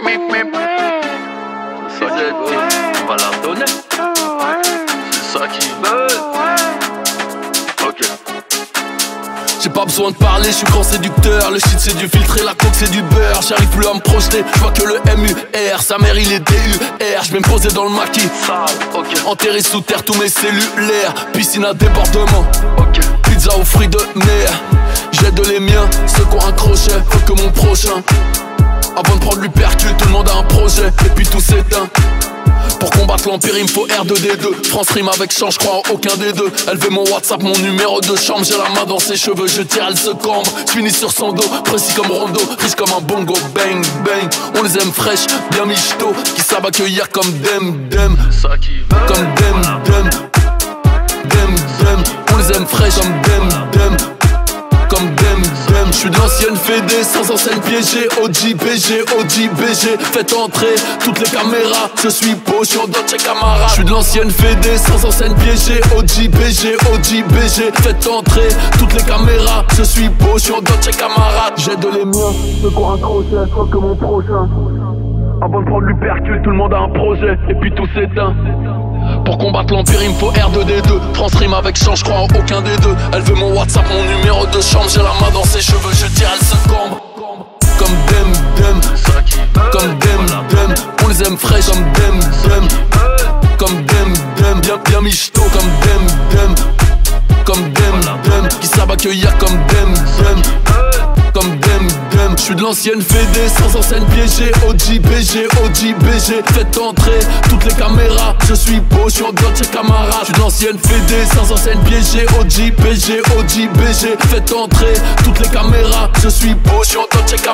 C'est ça qui veut, on va la donner. C'est ça qui veut. Ok. J'ai pas besoin de parler, je suis grand séducteur. Le shit c'est du filtre et la coke c'est du beurre. J'arrive plus à me projeter, je vois que le MUR. Sa mère il est DUR, je vais me poser dans le maquis. Okay. Enterré sous terre tous mes cellulaires. Piscine à débordement, Okay. Pizza aux fruits de mer. J'aide les miens, ceux qui ont un crochet. Faut que mon prochain. Avant de prendre l'hypercule, tout le monde a un projet. Et puis tout s'éteint. Pour combattre l'empire il me faut R2D2. France rime avec chant, je crois en aucun des deux. Elle veut mon WhatsApp, mon numéro de chambre. J'ai la main dans ses cheveux, je tire, elle se cambre. J'finis sur son dos, précis comme Rondo. Riche comme un bongo, bang bang. On les aime fraîches, bien michto. Qui savent accueillir comme dem dem. Ça qui veut. Comme dem dem. Dem dem. On les aime fraîches comme dem dem. Comme dem dem. J'suis de l'ancienne Fédé, sans enseigne piégée. OG BG, OG BG. Faites entrer toutes les caméras. Je suis beau, j'suis en Dolce Camara. J'suis de l'ancienne Fédé, sans enseigne piégée. OG BG, OG BG. Faites entrer toutes les caméras. Je suis beau, j'suis en Dolce Camara. J'aide les miens, ceux qui ont un crochet, soit que mon prochain. Avant de prendre l'hypercule, tout le monde a un projet. Et puis tout s'éteint. Pour combattre l'empire il me faut R2D2. France rime avec chant, je crois en aucun des deux. Elle veut mon WhatsApp, mon numéro de chambre. J'ai la main dans ses cheveux, je tire, elle se cambre. Comme dem dem. Comme dem dem. On les aime fraîches comme dem dem. Comme dem dem. Bien michto comme dem dem. Comme dem dem. Qui savent accueillir comme dem dem. Comme dem dem. J'suis de l'ancienne Fédé, sans enseigne piégée. OG BG, OG BG. Faites entrer toutes les caméras. Je suis beau, j'suis en Dolce Camara. J'suis de l'ancienne Fédé, sans enseigne piégée. OG BG, OG BG. Faites entrer toutes les caméras. Je suis beau, j'suis en Dolce Camara.